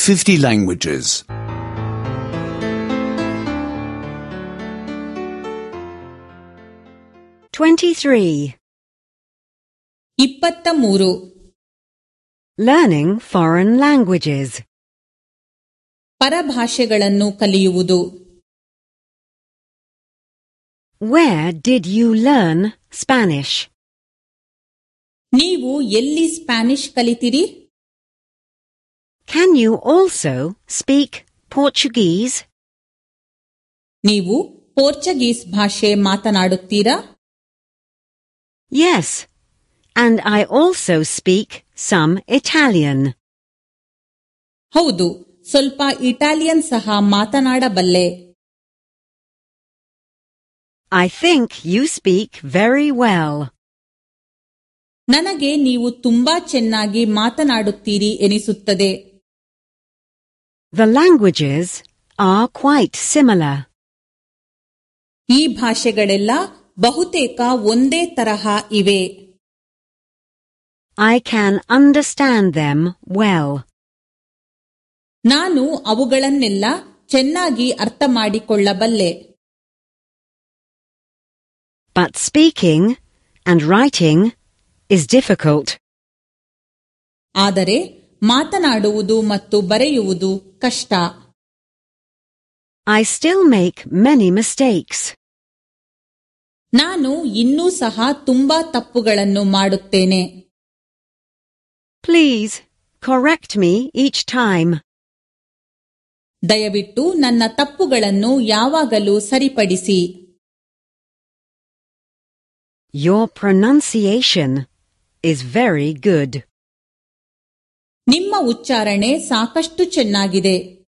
50 languages. 23. 23. Learning foreign languages. ಪರಭಾಷೆಗಳನ್ನು ಕಲಿಯುವುದು. Where did you learn Spanish? ನೀವು ಎಲ್ಲಿ ಸ್ಪ್ಯಾನಿಷ್ ಕಲಿತಿರಿ? Can you also speak Portuguese? ನೀವು ಪೋರ್ಚುಗೀಸ್ ಭಾಷೆ ಮಾತನಾಡುತ್ತೀರಾ? Yes, and I also speak some Italian. ಹೌದು, ಸ್ವಲ್ಪ ಇಟಾಲಿಯನ್ ಸಹ ಮಾತನಾಡಬಲ್ಲೆ. I think you speak very well. ನನಗೆ ನೀವು ತುಂಬಾ ಚೆನ್ನಾಗಿ ಮಾತನಾಡುತ್ತೀರಿ ಎನಿಸುತ್ತದೆ. The languages are quite similar. ಈ ಭಾಷೆಗಳೆಲ್ಲ ಬಹುತೇಕ ಒಂದೇ ತರಹ ಇವೆ. I can understand them well. ನಾನು ಅವುಗಳನ್ನೆಲ್ಲ ಚೆನ್ನಾಗಿ ಅರ್ಥ ಮಾಡಿಕೊಳ್ಳಬಲ್ಲೆ. But speaking and writing is difficult. ಆದರೆ ಮಾತನಾಡುವುದು ಮತ್ತು ಬರೆಯುವುದು ಕಷ್ಟ. I still make many mistakes. ನಾನು ಇನ್ನೂ ಸಹ ತುಂಬಾ ತಪ್ಪುಗಳನ್ನು ಮಾಡುತ್ತೇನೆ. Please correct me each time. ದಯವಿಟ್ಟು ನನ್ನ ತಪ್ಪುಗಳನ್ನು ಯಾವಾಗಲೂ ಸರಿಪಡಿಸಿ. Your pronunciation is very good. ನಿಮ್ಮ ಉಚ್ಚಾರಣೆ ಸಾಕಷ್ಟು ಚೆನ್ನಾಗಿದೆ.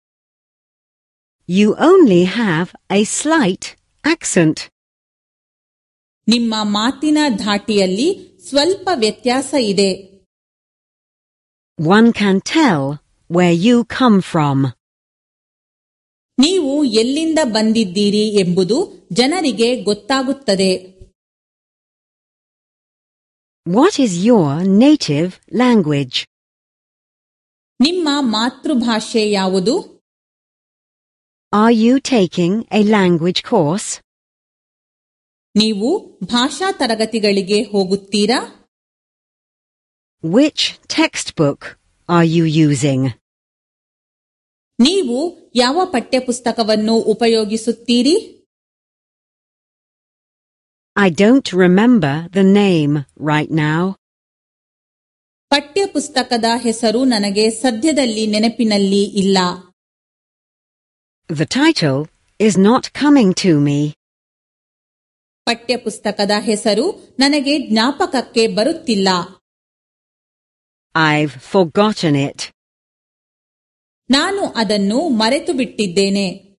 You only have a slight accent. ನಿಮ್ಮ ಮಾತಿನ ಧಾಟಿಯಲ್ಲಿ ಸ್ವಲ್ಪ ವ್ಯತ್ಯಾಸ ಇದೆ. One can tell where you come from. ನೀವು ಎಲ್ಲಿಂದ ಬಂದಿದ್ದೀರಿ ಎಂಬುದು ಜನರಿಗೆ ಗೊತ್ತಾಗುತ್ತದೆ. What is your native language? ನಿಮ್ಮ ಮಾತೃಭಾಷೆ ಯಾವುದು? Are you taking a language course? ನೀವು ಭಾಷಾ ತರಗತಿಗಳಿಗೆ ಹೋಗುತ್ತೀರಾ? Which textbook are you using? ನೀವು ಯಾವ ಪಠ್ಯಪುಸ್ತಕವನ್ನು ಉಪಯೋಗಿಸುತ್ತೀರಿ? I don't remember the name right now. ಪಠ್ಯಪುಸ್ತಕದ ಹೆಸರು ನನಗೆ ಸದ್ಯದಲ್ಲಿ ನೆನಪಿನಲ್ಲಿ ಇಲ್ಲ. The title is not coming to me. ಪಠ್ಯಪುಸ್ತಕದ ಹೆಸರು ನನಗೆ ಜ್ಞಾಪಕಕ್ಕೆ ಬರುತ್ತಿಲ್ಲ. I've forgotten it. ನಾನು ಅದನ್ನು ಮರೆತು ಬಿಟ್ಟಿದ್ದೇನೆ.